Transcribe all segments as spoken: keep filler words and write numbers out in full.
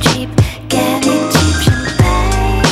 cheap, getting cheap champagne.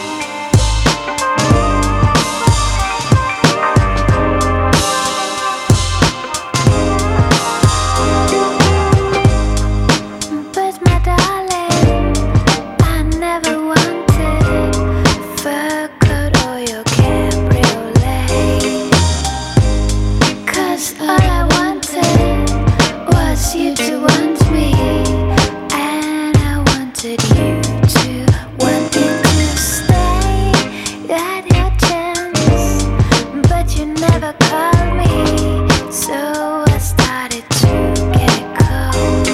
But my darling, I never wanted a fur coat or your cabriolet. 'Cause all I wanted was you to want me, and I wanted you to want me to stay. You had your chance, but you never called me, so I started to get cold.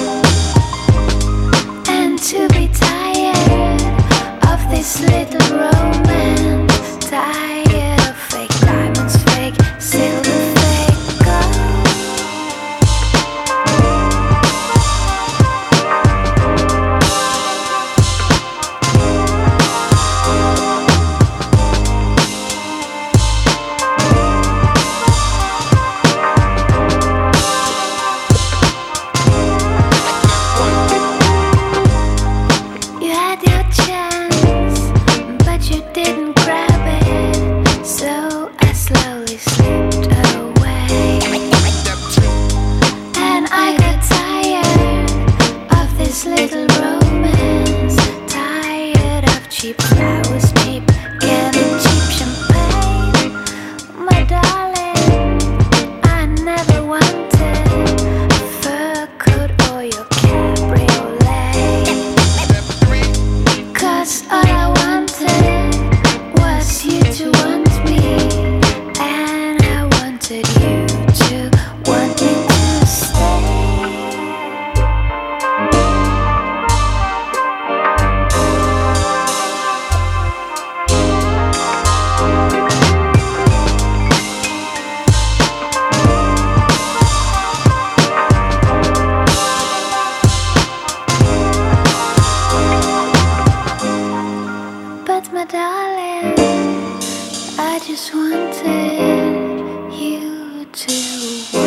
And to be tired of this little romance, tired of fake diamonds, fake silver, fake gold. You had your chance, but you didn't grab it, so I slowly slipped away. And I got tired of this little romance, tired of cheap flowers, cheap, getting cheap champagne. My darling, I never wanted a fur coat or your cabriolet. 'Cause all I wanted was you to want me, and I wanted you to want me to stay. But my darling, I just wanted you to